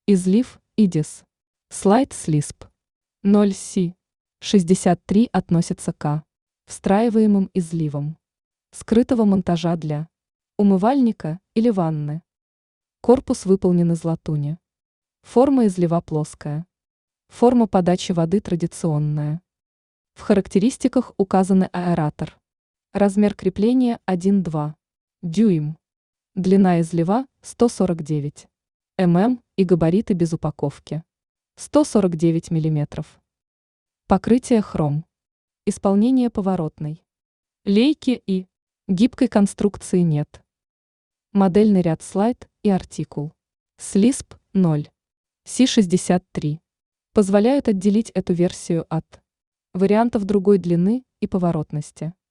Излив, IDIS. Слайд SLISP. 0C. 63 относится к встраиваемым изливам скрытого монтажа для умывальника или ванны. Корпус выполнен из латуни. Форма излива плоская. Форма подачи воды традиционная. В характеристиках указаны аэратор. Размер крепления 1,2 дюйм. Длина излива 149 мм и габариты без упаковки 149 мм. Покрытие хром. Исполнение поворотной. Лейки и гибкой конструкции нет. Модельный ряд слайд и артикул. SLISP 0. C63. Позволяют отделить эту версию от вариантов другой длины и поворотности.